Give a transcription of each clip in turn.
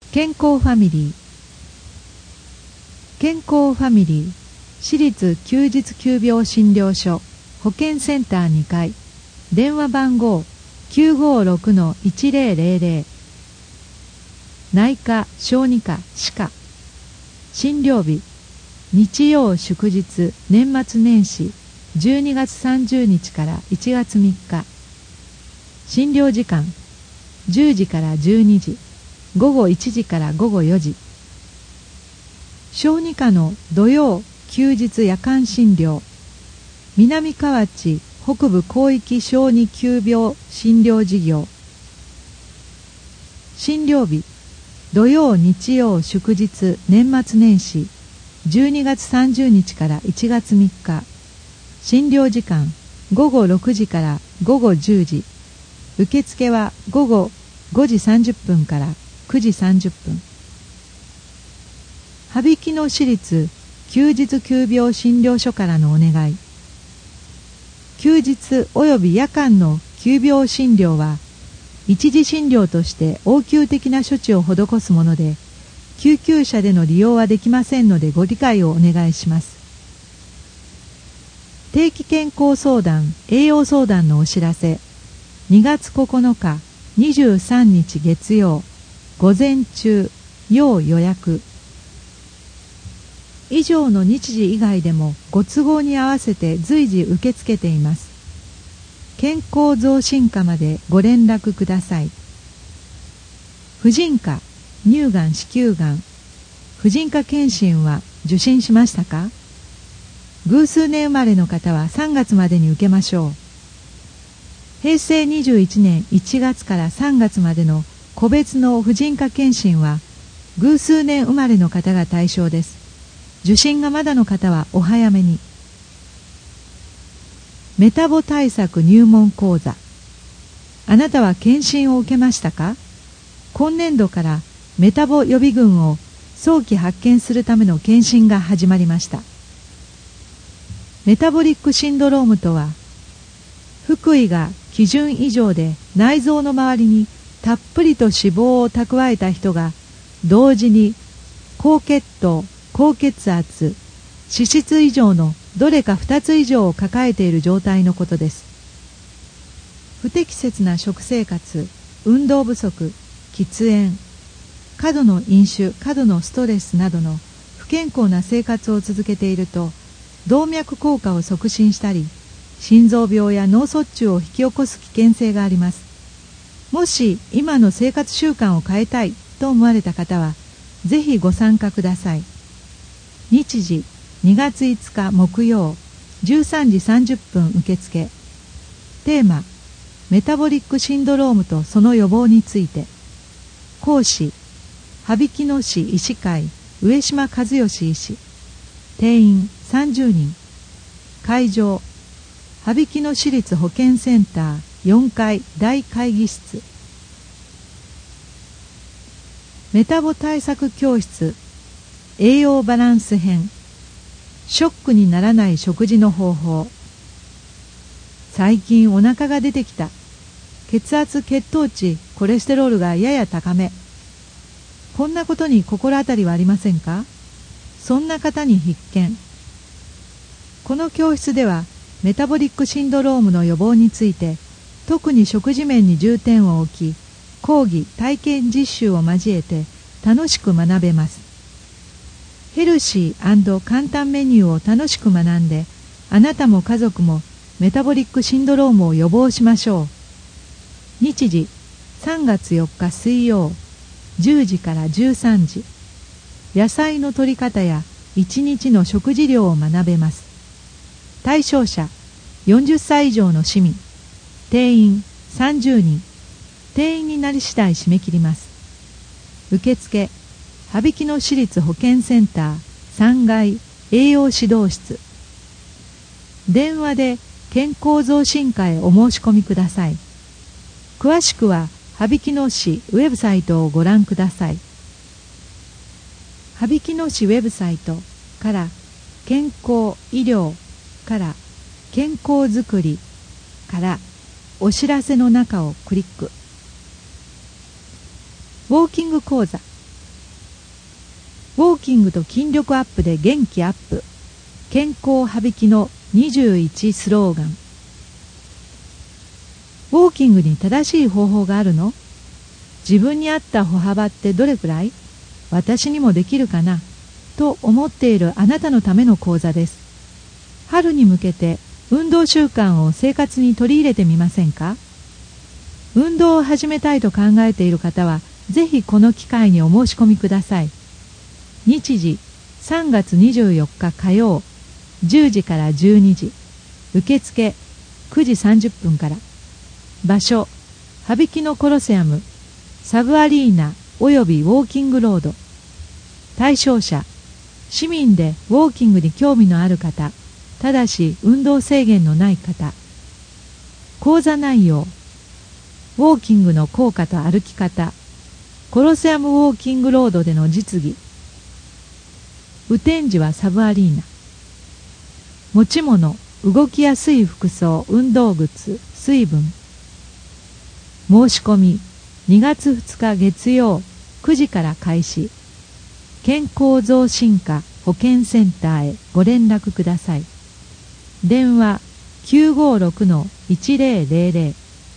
健康ファミリー。健康ファミリー私立休日急病診療所保健センター2階、電話番号 956-1000、 内科小児科歯科、診療日日曜祝日年末年始12月30日から1月3日、診療時間10時から12時、午後1時から午後4時。小児科の土曜休日夜間診療、南河内北部広域小児急病診療事業。診療日土曜日曜祝日年末年始12月30日から1月3日、診療時間午後6時から午後10時、受付は午後5時30分から9時30分。羽曳野市立休日急病診療所からのお願い。休日及び夜間の急病診療は一時診療として応急的な処置を施すもので、救急車での利用はできませんのでご理解をお願いします。定期健康相談栄養相談のお知らせ。2月9日23日月曜午前中要予約。以上の日時以外でもご都合に合わせて随時受け付けています。健康増進課までご連絡ください。婦人科、乳がん、子宮がん、婦人科検診は受診しましたか？偶数年生まれの方は3月までに受けましょう。平成21年1月から3月までの個別の婦人科検診は偶数年生まれの方が対象です。受診がまだの方はお早めに。メタボ対策入門講座。あなたは検診を受けましたか？今年度からメタボ予備軍を早期発見するための検診が始まりました。メタボリックシンドロームとは、腹囲が基準以上で内臓の周りにたっぷりと脂肪を蓄えた人が同時に高血糖、高血圧、脂質異常のどれか2つ以上を抱えている状態のことです。不適切な食生活、運動不足、喫煙、過度の飲酒、過度のストレスなどの不健康な生活を続けていると、動脈硬化を促進したり、心臓病や脳卒中を引き起こす危険性があります。もし今の生活習慣を変えたいと思われた方は、ぜひご参加ください。日時2月5日木曜13時30分受付。テーマ、メタボリックシンドロームとその予防について。講師、羽曳野市医師会上島和義医師。定員30人。会場、羽曳野市立保健センター4階大会議室。メタボ対策教室栄養バランス編。ショックにならない食事の方法。最近お腹が出てきた。血圧、血糖値、コレステロールがやや高め。こんなことに心当たりはありませんか？そんな方に必見。この教室ではメタボリックシンドロームの予防について、特に食事面に重点を置き、講義・体験実習を交えて楽しく学べます。ヘルシー&簡単メニューを楽しく学んで、あなたも家族もメタボリックシンドロームを予防しましょう。日時3月4日水曜10時から13時。野菜の摂り方や1日の食事量を学べます。対象者40歳以上の市民。定員30人。定員になり次第締め切ります。受付、羽曳野市立保健センター3階栄養指導室。電話で健康増進課へお申し込みください。詳しくは羽曳野市ウェブサイトをご覧ください。羽曳野市ウェブサイトから健康医療から健康づくりからお知らせの中をクリック。ウォーキング講座ウォーキングと筋力アップで元気アップ。健康羽引きの21スローガン。ウォーキングに正しい方法があるの？自分に合った歩幅ってどれくらい？私にもできるかな？と思っているあなたのための講座です。春に向けて運動習慣を生活に取り入れてみませんか？運動を始めたいと考えている方は、ぜひこの機会にお申し込みください。日時3月24日火曜10時から12時、受付9時30分から。場所、羽曳野コロセアム、サブアリーナおよびウォーキングロード。対象者、市民でウォーキングに興味のある方、ただし運動制限のない方。講座内容、ウォーキングの効果と歩き方、コロセアムウォーキングロードでの実技。雨天時はサブアリーナ。持ち物、動きやすい服装、運動靴、水分。申し込み、2月2日月曜9時から開始。健康増進課保健センターへご連絡ください。電話 956-1000。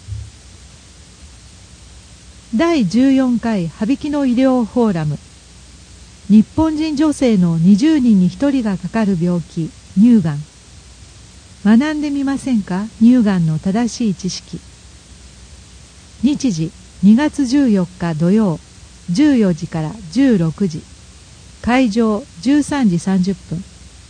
第14回羽曳野医療フォーラム。日本人女性の20人に1人がかかる病気、乳がん。学んでみませんか？乳がんの正しい知識。日時2月14日土曜14時から16時。会場13時30分。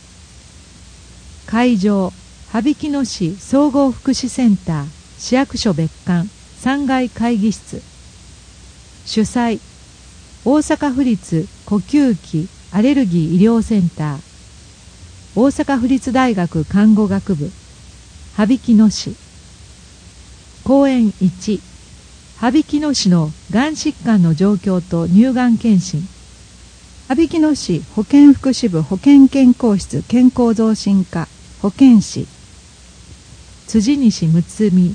会場、羽曳野市総合福祉センター市役所別館3階会議室。主催、大阪府立呼吸器アレルギー医療センター、大阪府立大学看護学部、羽曳野市。講演1、羽曳野市のがん疾患の状況と乳がん検診。羽曳野市保健福祉部保健健康室健康増進課保健師、辻西睦美。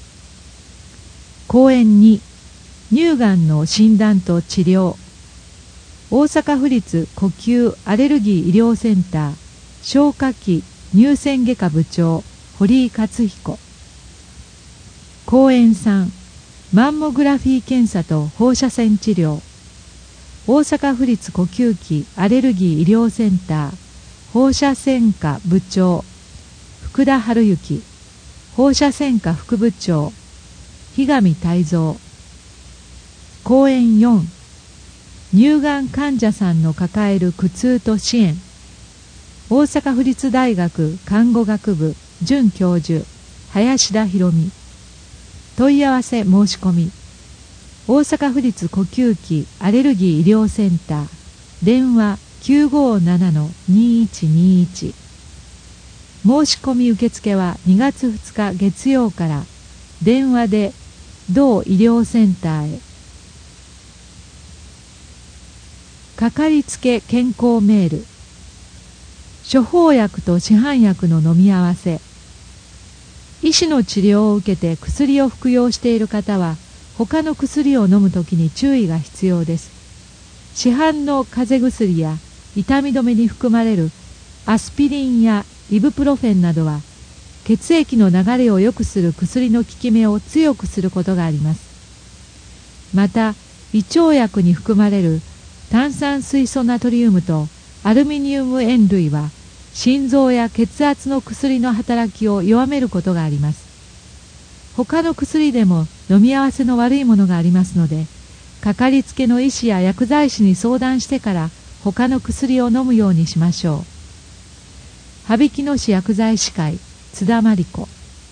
講演2、乳がんの診断と治療。大阪府立呼吸アレルギー医療センター消化器乳腺外科部長堀井克彦。講演3、マンモグラフィー検査と放射線治療。大阪府立呼吸器アレルギー医療センター放射線科部長福田春之。放射線科副部長日上泰造。講演4、乳がん患者さんの抱える苦痛と支援。大阪府立大学看護学部准教授林田博美。問い合わせ申し込み、大阪府立呼吸器アレルギー医療センター電話 957-2121。申し込み受付は2月2日月曜から電話で同医療センターへ。かかりつけ健康メール。処方薬と市販薬の飲み合わせ。医師の治療を受けて薬を服用している方は他の薬を飲むときに注意が必要です。市販の風邪薬や痛み止めに含まれるアスピリンやイブプロフェンなどは血液の流れを良くする薬の効き目を強くすることがあります。また胃腸薬に含まれる炭酸水素ナトリウムとアルミニウム塩類は心臓や血圧の薬の働きを弱めることがあります。他の薬でも飲み合わせの悪いものがありますので、かかりつけの医師や薬剤師に相談してから他の薬を飲むようにしましょう。羽曳野市薬剤師会津田真理子。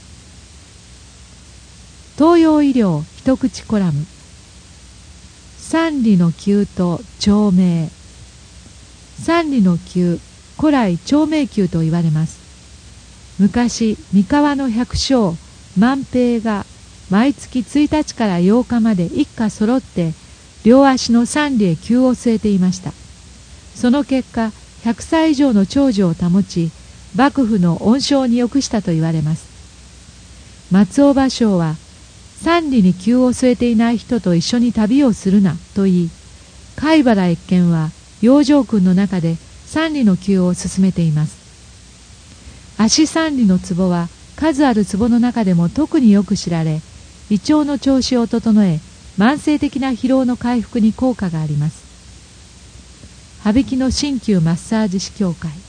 東洋医療一口コラム。三里の灸と長命。三里の灸、古来長命灸と言われます。昔三河の百姓万平が毎月1日から8日まで一家揃って両足の三里へ灸を据えていました。その結果100歳以上の長寿を保ち、幕府の恩賞に良くしたと言われます。松尾芭蕉は三里に灸を据えていない人と一緒に旅をするなと言い、貝原益賢は養生訓の中で三里の灸を勧めています。足三里のツボは数あるツボの中でも特によく知られ、胃腸の調子を整え、慢性的な疲労の回復に効果があります。羽曳野鍼灸マッサージ師協会。